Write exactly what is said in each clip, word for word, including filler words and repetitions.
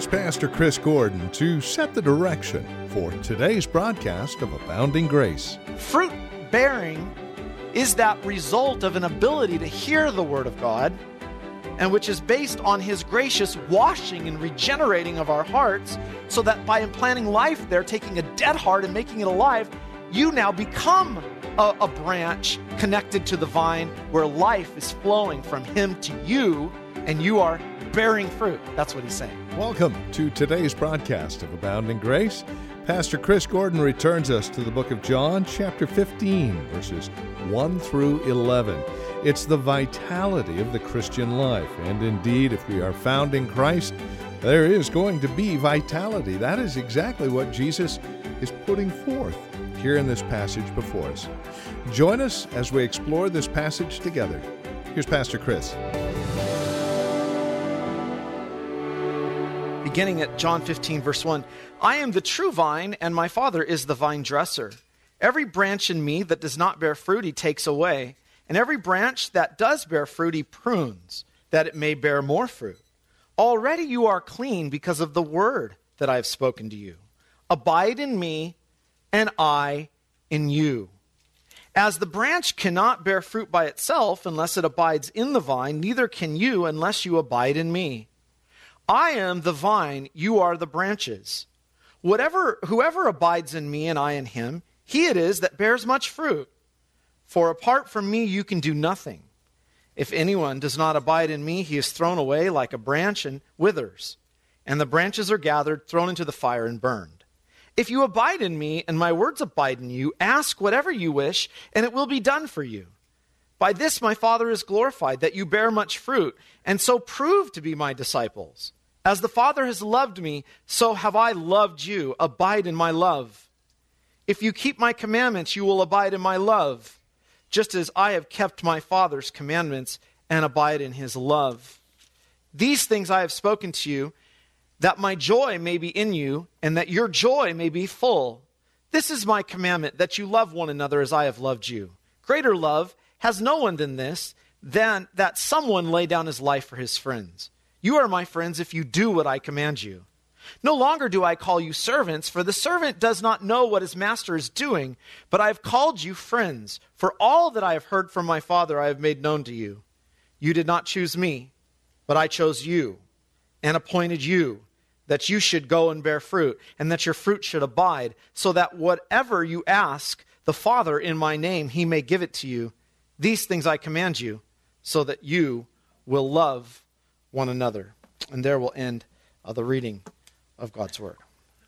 Pastor Chris Gordon to set the direction for today's broadcast of Abounding Grace. Fruit bearing is that result of an ability to hear the Word of God, and which is based on His gracious washing and regenerating of our hearts, so that by implanting life there, taking a dead heart and making it alive, you now become a, a branch connected to the vine where life is flowing from Him to you, and you are bearing fruit. That's what he's saying. Welcome to today's broadcast of Abounding Grace. Pastor Chris Gordon returns us to the book of John, chapter fifteen, verses one through eleven. It's the vitality of the Christian life. And indeed, if we are found in Christ, there is going to be vitality. That is exactly what Jesus is putting forth here in this passage before us. Join us as we explore this passage together. Here's Pastor Chris. Beginning at John fifteen, verse one, I am the true vine, and my Father is the vine dresser. Every branch in me that does not bear fruit, he takes away. And every branch that does bear fruit, he prunes, that it may bear more fruit. Already you are clean because of the word that I have spoken to you. Abide in me, and I in you. As the branch cannot bear fruit by itself unless it abides in the vine, neither can you unless you abide in me. I am the vine, you are the branches. Whatever, whoever abides in me and I in him, he it is that bears much fruit. For apart from me you can do nothing. If anyone does not abide in me, he is thrown away like a branch and withers. And the branches are gathered, thrown into the fire and burned. If you abide in me and my words abide in you, ask whatever you wish, and it will be done for you. By this my Father is glorified, that you bear much fruit, and so prove to be my disciples. As the Father has loved me, so have I loved you. Abide in my love. If you keep my commandments, you will abide in my love, just as I have kept my Father's commandments and abide in his love. These things I have spoken to you, that my joy may be in you, and that your joy may be full. This is my commandment, that you love one another as I have loved you. Greater love has no one than this, than that someone lay down his life for his friends. You are my friends if you do what I command you. No longer do I call you servants, for the servant does not know what his master is doing, but I have called you friends, for all that I have heard from my Father I have made known to you. You did not choose me, but I chose you and appointed you, that you should go and bear fruit, and that your fruit should abide, so that whatever you ask the Father in my name, he may give it to you. These things I command you, so that you will love one another. And there will end uh, the reading of God's Word.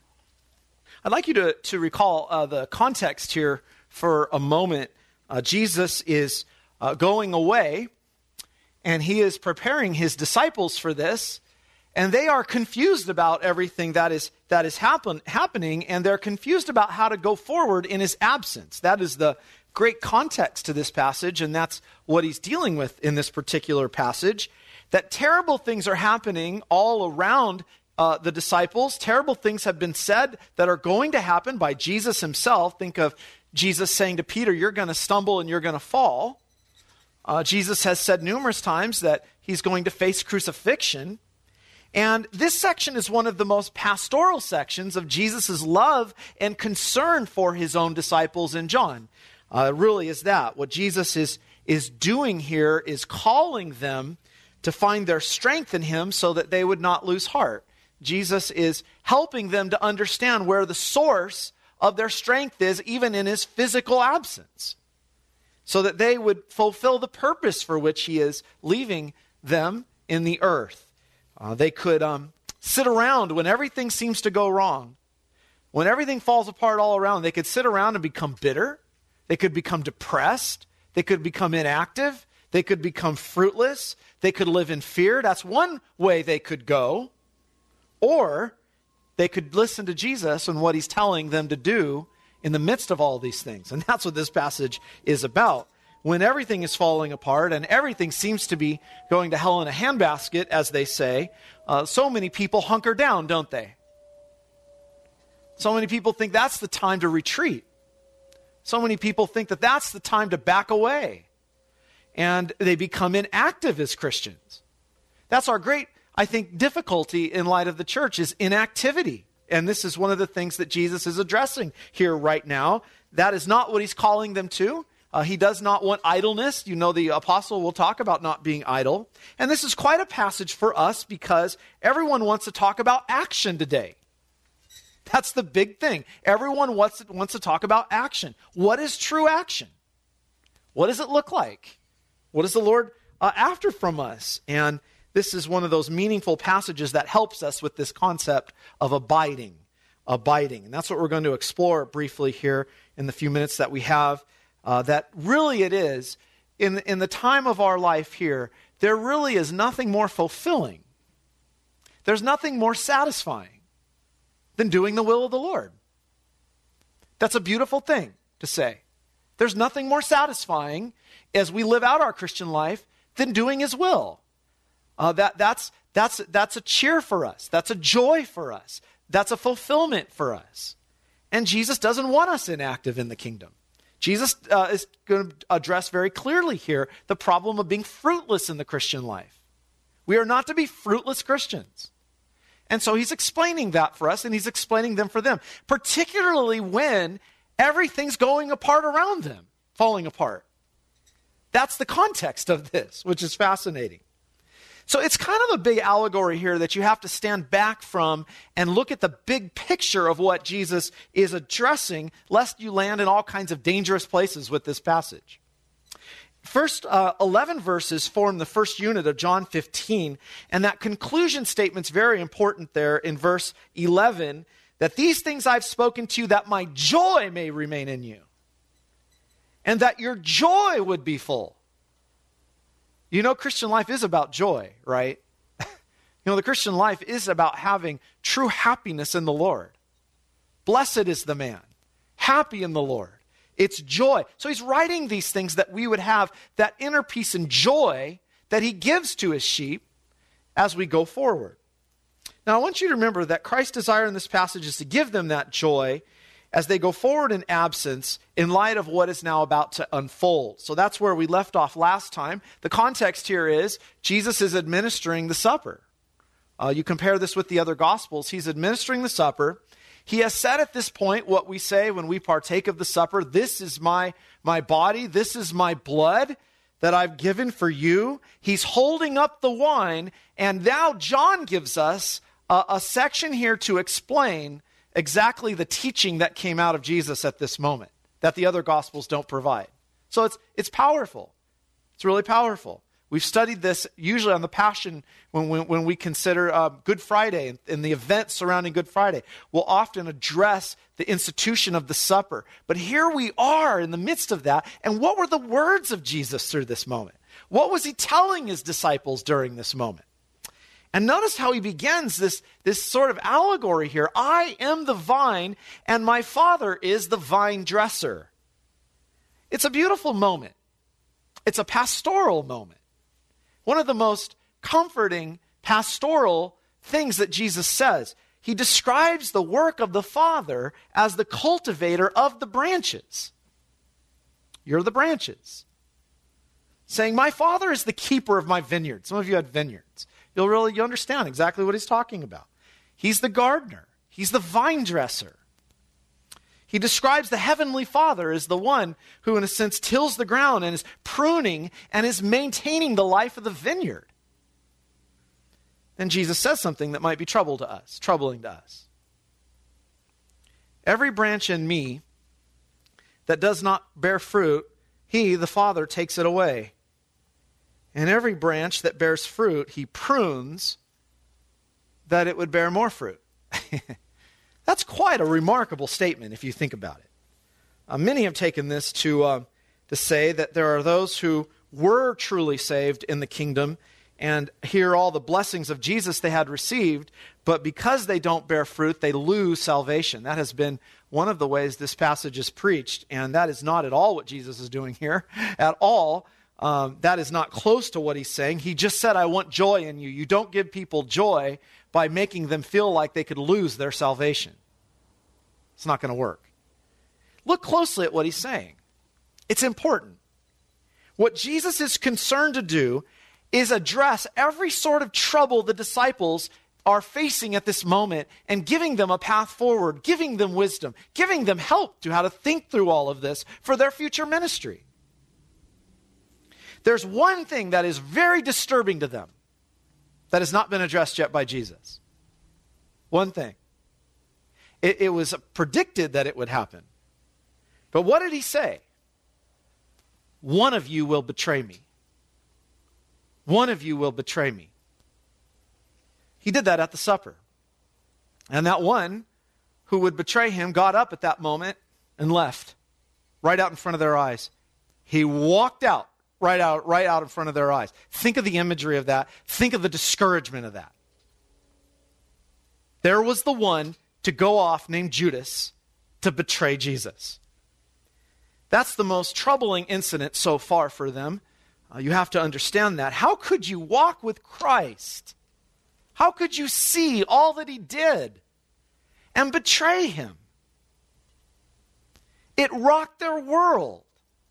I'd like you to, to recall uh, the context here for a moment. Uh, Jesus is uh, going away, and he is preparing his disciples for this, and they are confused about everything that is that is happen, happening, and they're confused about how to go forward in his absence. That is the great context to this passage, and that's what he's dealing with in this particular passage. That terrible things are happening all around uh, the disciples. Terrible things have been said that are going to happen by Jesus himself. Think of Jesus saying to Peter, you're going to stumble and you're going to fall. Uh, Jesus has said numerous times that he's going to face crucifixion. And this section is one of the most pastoral sections of Jesus' love and concern for his own disciples in John. Uh, it really is that. What Jesus is, is doing here is calling them to find their strength in him so that they would not lose heart. Jesus is helping them to understand where the source of their strength is, even in his physical absence, so that they would fulfill the purpose for which he is leaving them in the earth. Uh, they could um, sit around when everything seems to go wrong. When everything falls apart all around, they could sit around and become bitter. They could become depressed. They could become inactive. They could become fruitless. They could live in fear. That's one way they could go. Or they could listen to Jesus and what he's telling them to do in the midst of all these things. And that's what this passage is about. When everything is falling apart and everything seems to be going to hell in a handbasket, as they say, uh, so many people hunker down, don't they? So many people think that's the time to retreat. So many people think that that's the time to back away. And they become inactive as Christians. That's our great, I think difficulty in light of the church is inactivity. And this is one of the things that Jesus is addressing here right now. That is not what he's calling them to. Uh, he does not want idleness. You know, the apostle will talk about not being idle. And this is quite a passage for us because everyone wants to talk about action today. That's the big thing. Everyone wants to, wants to talk about action. What is true action? What does it look like? What is the Lord uh, after from us? And this is one of those meaningful passages that helps us with this concept of abiding. Abiding. And that's what we're going to explore briefly here in the few minutes that we have. Uh, that really it is, in, in the time of our life here, there really is nothing more fulfilling. There's nothing more satisfying than doing the will of the Lord. That's a beautiful thing to say. There's nothing more satisfying as we live out our Christian life than doing his will. Uh, that, that's, that's, that's a cheer for us. That's a joy for us. That's a fulfillment for us. And Jesus doesn't want us inactive in the kingdom. Jesus uh, is going to address very clearly here the problem of being fruitless in the Christian life. We are not to be fruitless Christians. And so he's explaining that for us, and he's explaining them for them, particularly when everything's going apart around them, falling apart. That's the context of this, which is fascinating. So it's kind of a big allegory here that you have to stand back from and look at the big picture of what Jesus is addressing, lest you land in all kinds of dangerous places with this passage. First uh, eleven verses form the first unit of John fifteen, and that conclusion statement's very important there in verse eleven, that these things I've spoken to you, that my joy may remain in you, and that your joy would be full. You know, Christian life is about joy, right? You know, the Christian life is about having true happiness in the Lord. Blessed is the man, happy in the Lord. It's joy. So he's writing these things that we would have that inner peace and joy that he gives to his sheep as we go forward. Now, I want you to remember that Christ's desire in this passage is to give them that joy as they go forward in absence in light of what is now about to unfold. So that's where we left off last time. The context here is Jesus is administering the supper. Uh, you compare this with the other Gospels. He's administering the supper. He has said at this point what we say when we partake of the supper, this is my, my body, this is my blood that I've given for you. He's holding up the wine, and now John gives us a, a section here to explain exactly the teaching that came out of Jesus at this moment that the other Gospels don't provide. So it's it's powerful. It's really powerful. We've studied this usually on the Passion when we, when we consider uh, Good Friday and, and the events surrounding Good Friday. We'll often address the institution of the supper. But here we are in the midst of that. And what were the words of Jesus through this moment? What was he telling his disciples during this moment? And notice how he begins this, this sort of allegory here. I am the vine, and my Father is the vine dresser. It's a beautiful moment. It's a pastoral moment. One of the most comforting pastoral things that Jesus says. He describes the work of the Father as the cultivator of the branches. You're the branches. Saying, my Father is the keeper of my vineyard. Some of you had vineyards. You'll really you understand exactly what he's talking about. He's the gardener. He's the vine dresser. He describes the heavenly Father as the one who, in a sense, tills the ground and is pruning and is maintaining the life of the vineyard. Then Jesus says something that might be trouble to us, troubling to us. Every branch in me that does not bear fruit, he, the Father, takes it away. And every branch that bears fruit, he prunes that it would bear more fruit. That's quite a remarkable statement if you think about it. Uh, many have taken this to, uh, to say that there are those who were truly saved in the kingdom and hear all the blessings of Jesus they had received, but because they don't bear fruit, they lose salvation. That has been one of the ways this passage is preached, and that is not at all what Jesus is doing here, at all. Um, that is not close to what he's saying. He just said, I want joy in you. You don't give people joy by making them feel like they could lose their salvation. It's not going to work. Look closely at what he's saying. It's important. What Jesus is concerned to do is address every sort of trouble the disciples are facing at this moment and giving them a path forward, giving them wisdom, giving them help to how to think through all of this for their future ministry. There's one thing that is very disturbing to them that has not been addressed yet by Jesus. One thing. It, it was predicted that it would happen. But what did he say? One of you will betray me. One of you will betray me. He did that at the supper. And that one who would betray him got up at that moment and left right out in front of their eyes. He walked out right out, right out in front of their eyes. Think of the imagery of that. Think of the discouragement of that. There was the one to go off named Judas to betray Jesus. That's the most troubling incident so far for them. Uh, you have to understand that. How could you walk with Christ? How could you see all that he did and betray him? It rocked their world.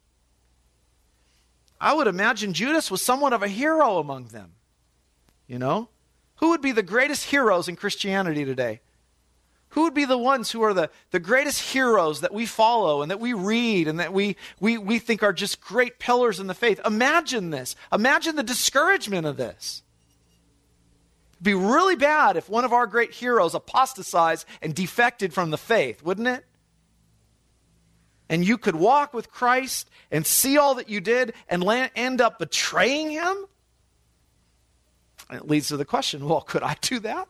I would imagine Judas was somewhat of a hero among them. You know? Who would be the greatest heroes in Christianity today? Who would be the ones who are the, the greatest heroes that we follow and that we read and that we, we, we think are just great pillars in the faith? Imagine this. Imagine the discouragement of this. It'd be really bad if one of our great heroes apostatized and defected from the faith, wouldn't it? And you could walk with Christ and see all that you did and land, end up betraying him? And it leads to the question, well, could I do that?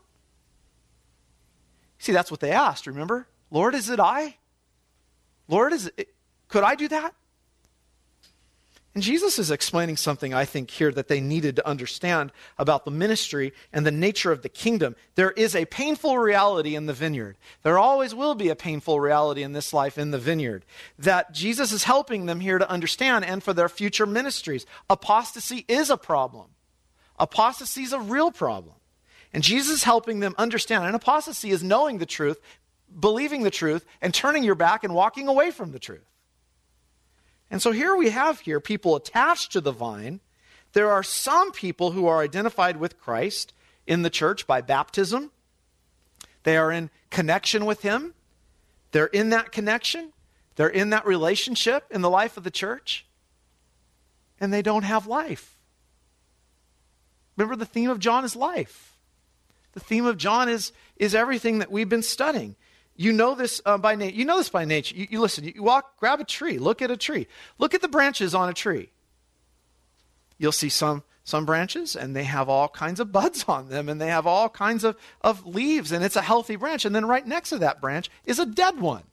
See, that's what they asked, remember? Lord, is it I? Lord, is it, could I do that? And Jesus is explaining something, I think, here that they needed to understand about the ministry and the nature of the kingdom. There is a painful reality in the vineyard. There always will be a painful reality in this life in the vineyard that Jesus is helping them here to understand and for their future ministries. Apostasy is a problem. Apostasy is a real problem. And Jesus is helping them understand. And apostasy is knowing the truth, believing the truth, and turning your back and walking away from the truth. And so here we have here people attached to the vine. There are some people who are identified with Christ in the church by baptism. They are in connection with him. They're in that connection. They're in that relationship in the life of the church. And they don't have life. Remember, the theme of John is life. The theme of John is, is everything that we've been studying. You know this uh, by nature. You know this by nature. You, you listen, you walk, grab a tree, look at a tree. Look at the branches on a tree. You'll see some, some branches, and they have all kinds of buds on them, and they have all kinds of, of leaves, and it's a healthy branch. And then right next to that branch is a dead one.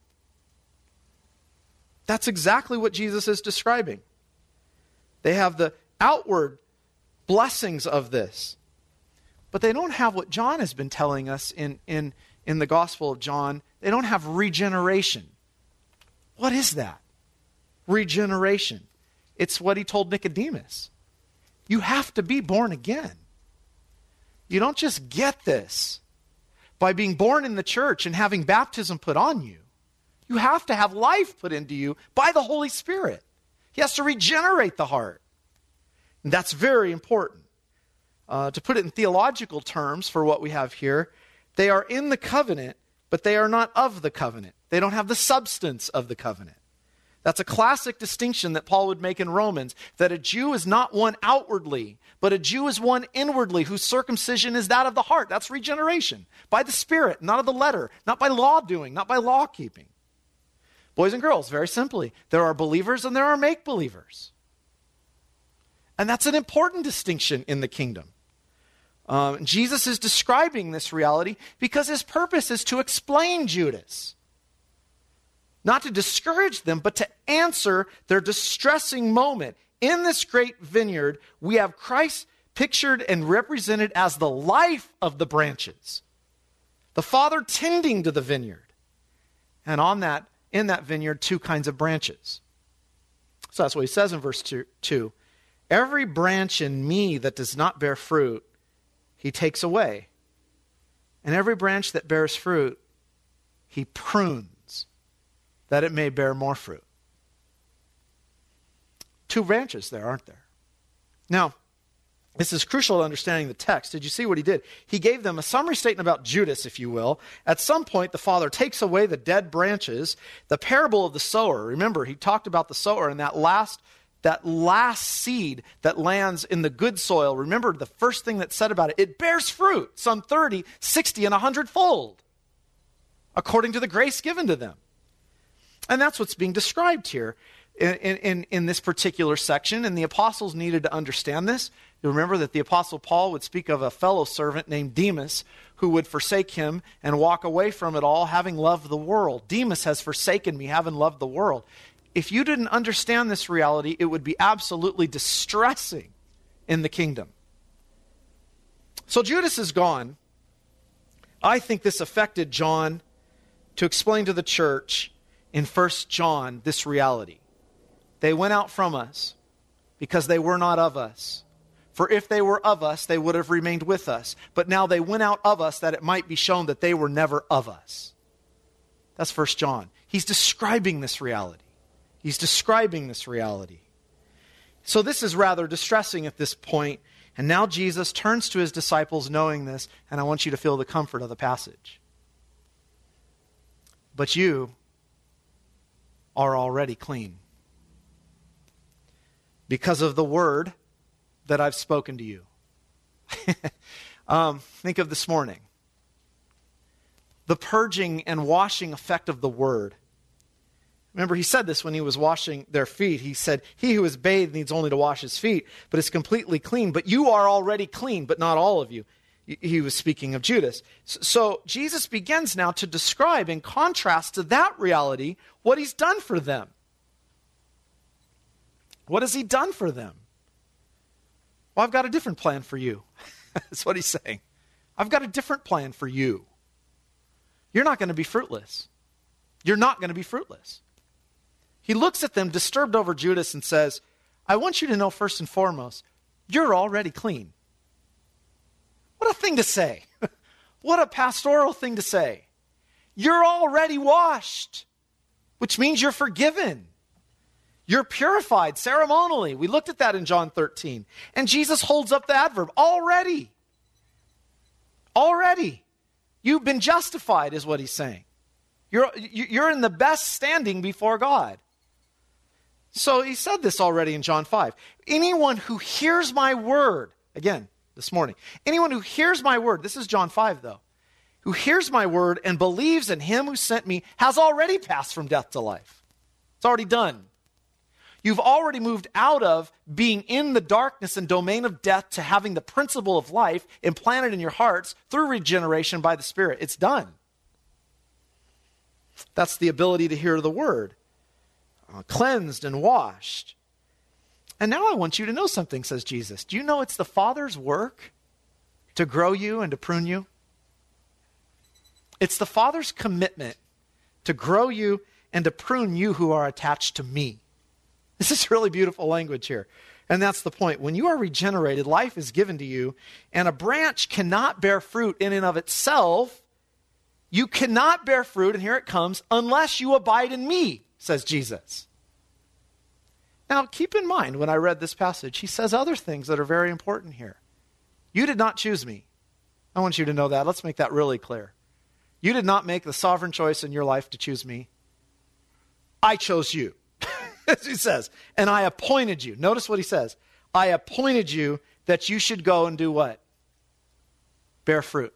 That's exactly what Jesus is describing. They have the outward blessings of this. But they don't have what John has been telling us in, in, in the Gospel of John. They don't have regeneration. What is that? Regeneration. It's what he told Nicodemus. You have to be born again. You don't just get this by being born in the church and having baptism put on you. You have to have life put into you by the Holy Spirit. He has to regenerate the heart. And that's very important. Uh, to put it in theological terms for what we have here, they are in the covenant, but they are not of the covenant. They don't have the substance of the covenant. That's a classic distinction that Paul would make in Romans, that a Jew is not one outwardly, but a Jew is one inwardly, whose circumcision is that of the heart. That's regeneration, by the Spirit, not of the letter, not by law doing, not by law keeping. Boys and girls, very simply, there are believers and there are make-believers. And that's an important distinction in the kingdom. Um, Jesus is describing this reality because his purpose is to explain Judas. Not to discourage them, but to answer their distressing moment. In this great vineyard, we have Christ pictured and represented as the life of the branches. The Father tending to the vineyard. And on that, in that vineyard, two kinds of branches. So that's what he says in verse two. Every branch in me that does not bear fruit, he takes away. And every branch that bears fruit, he prunes, that it may bear more fruit. Two branches there, aren't there? Now, This is crucial to understanding the text. Did you see what he did? He gave them a summary statement about Judas, if you will. At some point, the Father takes away the dead branches. The parable of the sower. Remember, he talked about the sower and that last, that last seed that lands in the good soil. Remember the first thing that said about it. It bears fruit, some thirty, sixty, and one hundred fold, according to the grace given to them. And that's what's being described here in, in, in this particular section. And the apostles needed to understand this. You remember that the Apostle Paul would speak of a fellow servant named Demas who would forsake him and walk away from it all, having loved the world. Demas has forsaken me, having loved the world. If you didn't understand this reality, it would be absolutely distressing in the kingdom. So Judas is gone. I think this affected John to explain to the church in First John this reality. They went out from us because they were not of us. For if they were of us, they would have remained with us. But now they went out of us that it might be shown that they were never of us. That's First John. He's describing this reality. He's describing this reality. So this is rather distressing at this point. And now Jesus turns to his disciples knowing this, and I want you to feel the comfort of the passage. But you are already clean because of the word that I've spoken to you. um, think of this morning. The purging and washing effect of the word. Remember, he said this when he was washing their feet. He said, he who is bathed needs only to wash his feet, but is completely clean. But you are already clean, but not all of you. He was speaking of Judas. So Jesus begins now to describe, in contrast to that reality, what he's done for them. What has he done for them? Well, I've got a different plan for you. That's what he's saying. I've got a different plan for you. You're not going to be fruitless. You're not going to be fruitless. He looks at them, disturbed over Judas, and says, I want you to know first and foremost, you're already clean. What a thing to say. What a pastoral thing to say. You're already washed, which means you're forgiven. You're purified ceremonially. We looked at that in John thirteen. And Jesus holds up the adverb, already. Already. You've been justified is what he's saying. You're, you're in the best standing before God. So he said this already in John five. Anyone who hears my word, again, this morning, anyone who hears my word, this is John five though, who hears my word and believes in him who sent me has already passed from death to life. It's already done. You've already moved out of being in the darkness and domain of death to having the principle of life implanted in your hearts through regeneration by the Spirit. It's done. That's the ability to hear the word. Uh, cleansed and washed. And now I want you to know something, says Jesus. Do you know it's the Father's work to grow you and to prune you? It's the Father's commitment to grow you and to prune you who are attached to me. This is really beautiful language here. And that's the point. When you are regenerated, life is given to you, and a branch cannot bear fruit in and of itself. You cannot bear fruit, and here it comes, unless you abide in me, says Jesus. Now, keep in mind, when I read this passage, he says other things that are very important here. You did not choose me. I want you to know that. Let's make that really clear. You did not make the sovereign choice in your life to choose me. I chose you. As he says, and I appointed you. Notice what he says. I appointed you that you should go and do what? Bear fruit.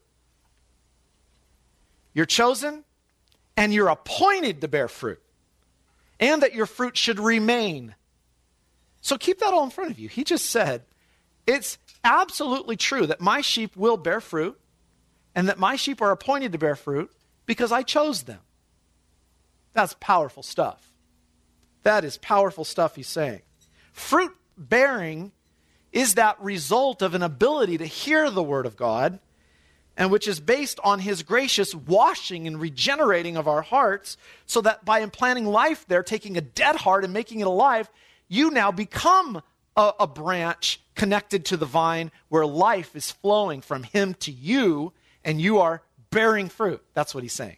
You're chosen and you're appointed to bear fruit. And that your fruit should remain. So keep that all in front of you. He just said, it's absolutely true that my sheep will bear fruit and that my sheep are appointed to bear fruit because I chose them. That's powerful stuff. That is powerful stuff he's saying. Fruit bearing is that result of an ability to hear the word of God, and which is based on his gracious washing and regenerating of our hearts, so that by implanting life there, taking a dead heart and making it alive, you now become a, a branch connected to the vine where life is flowing from him to you, and you are bearing fruit. That's what he's saying.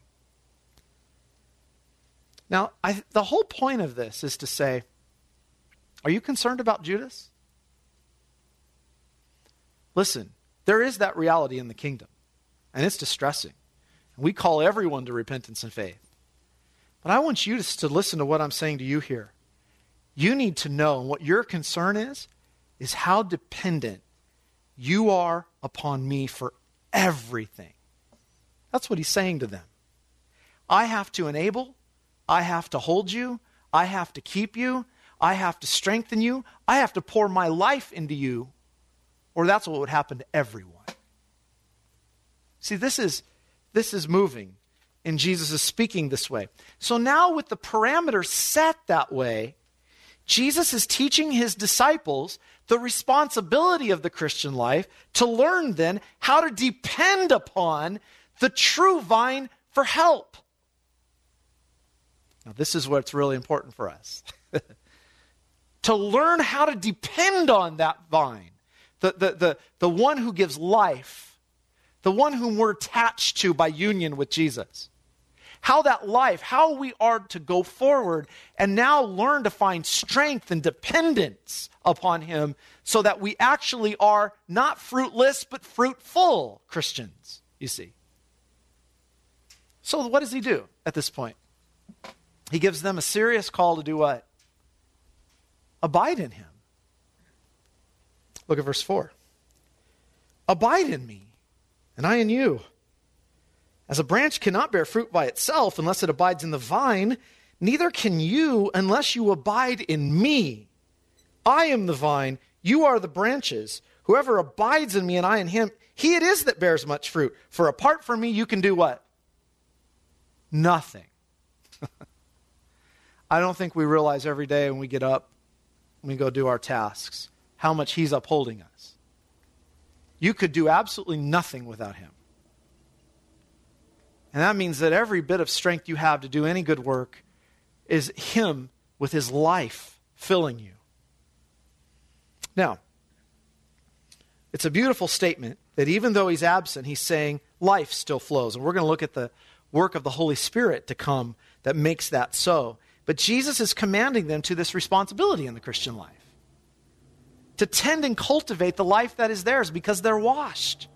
Now, I, the whole point of this is to say, are you concerned about Judas? Listen, there is that reality in the kingdom, and it's distressing. We call everyone to repentance and faith. But I want you to, to listen to what I'm saying to you here. You need to know, and what your concern is, is how dependent you are upon me for everything. That's what he's saying to them. I have to enable, I have to hold you, I have to keep you, I have to strengthen you, I have to pour my life into you, or that's what would happen to everyone. See, this is this is moving, and Jesus is speaking this way. So now with the parameters set that way, Jesus is teaching his disciples the responsibility of the Christian life to learn then how to depend upon the true vine for help. Now, this is what's really important for us. To learn how to depend on that vine, the, the, the, the one who gives life, the one whom we're attached to by union with Jesus. How that life, how we are to go forward and now learn to find strength and dependence upon him so that we actually are not fruitless but fruitful Christians, you see. So what does he do at this point? He gives them a serious call to do what? Abide in him. Look at verse four. Abide in me, and I in you. As a branch cannot bear fruit by itself unless it abides in the vine, neither can you unless you abide in me. I am the vine, you are the branches. Whoever abides in me and I in him, he it is that bears much fruit. For apart from me, you can do what? Nothing. I don't think we realize every day when we get up, when we go do our tasks, how much he's upholding us. You could do absolutely nothing without him. And that means that every bit of strength you have to do any good work is him with his life filling you. Now, it's a beautiful statement that even though he's absent, he's saying life still flows. And we're going to look at the work of the Holy Spirit to come that makes that so. But Jesus is commanding them to this responsibility in the Christian life. To tend and cultivate the life that is theirs because they're washed.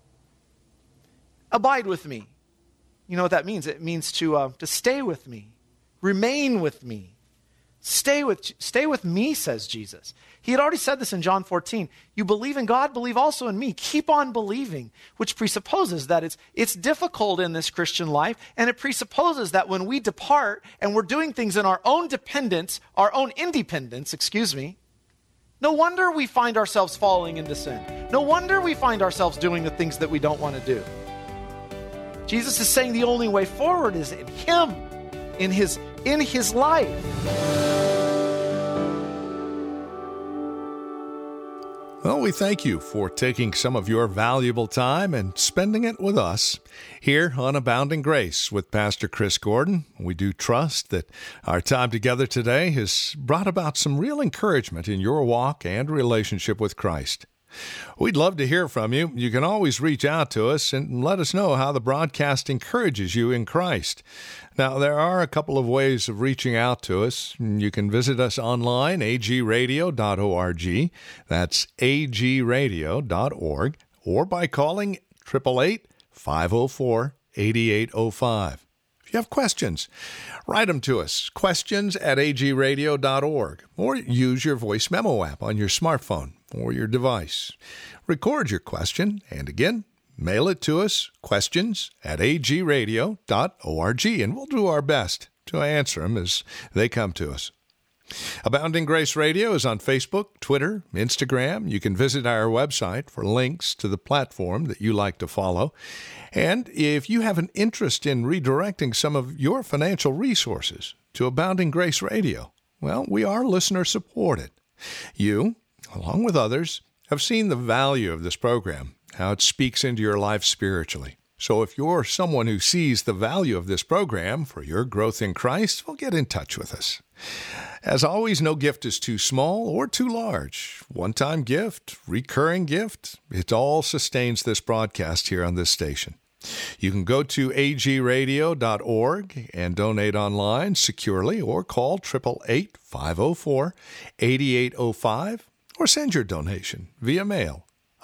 Abide with me. You know what that means? It means to uh, to stay with me. Remain with me. Stay with, stay with me, says Jesus. He had already said this in John fourteen. You believe in God, believe also in me. Keep on believing, which presupposes that it's, it's difficult in this Christian life, and it presupposes that when we depart and we're doing things in our own dependence, our own independence, excuse me, no wonder we find ourselves falling into sin. No wonder we find ourselves doing the things that we don't want to do. Jesus is saying the only way forward is in him, in his, in his life. Well, we thank you for taking some of your valuable time and spending it with us here on Abounding Grace with Pastor Chris Gordon. We do trust that our time together today has brought about some real encouragement in your walk and relationship with Christ. We'd love to hear from you. You can always reach out to us and let us know how the broadcast encourages you in Christ. Now, there are a couple of ways of reaching out to us. You can visit us online, a g radio dot org. That's a g radio dot org. Or by calling eight eight eight, five oh four, eight eight oh five. If you have questions, write them to us, questions at a g radio dot org, or use your voice memo app on your smartphone or your device. Record your question, and again, mail it to us, questions at a g radio dot org, and we'll do our best to answer them as they come to us. Abounding Grace Radio is on Facebook, Twitter, Instagram. You can visit our website for links to the platform that you like to follow. And if you have an interest in redirecting some of your financial resources to Abounding Grace Radio, well, we are listener-supported. You, along with others, have seen the value of this program, how it speaks into your life spiritually. So if you're someone who sees the value of this program for your growth in Christ, well, get in touch with us. As always, no gift is too small or too large. One-time gift, recurring gift, it all sustains this broadcast here on this station. You can go to a g radio dot org and donate online securely, or call eight eight eight, five oh four, eight eight oh five, or send your donation via mail.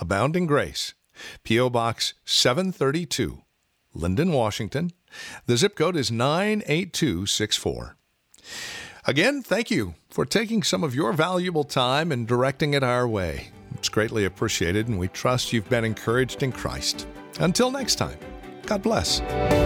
Abounding Grace, P O. Box seven thirty-two, Linden, Washington. The zip code is nine eight two six four. Again, thank you for taking some of your valuable time and directing it our way. It's greatly appreciated, and we trust you've been encouraged in Christ. Until next time, God bless.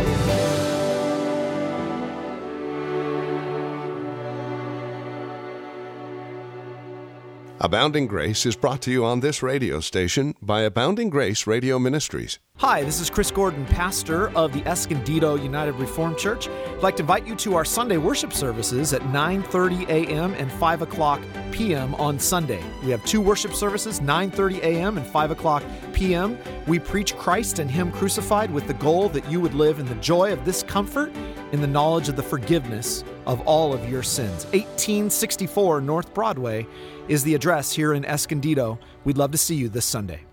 Abounding Grace is brought to you on this radio station by Abounding Grace Radio Ministries. Hi, this is Chris Gordon, pastor of the Escondido United Reformed Church. I'd like to invite you to our Sunday worship services at nine thirty a.m. and five o'clock p.m. on Sunday. We have two worship services, nine thirty a.m. and five o'clock p.m. We preach Christ and Him crucified with the goal that you would live in the joy of this comfort, in the knowledge of the forgiveness of all of your sins. eighteen sixty-four North Broadway is the address here in Escondido. We'd love to see you this Sunday.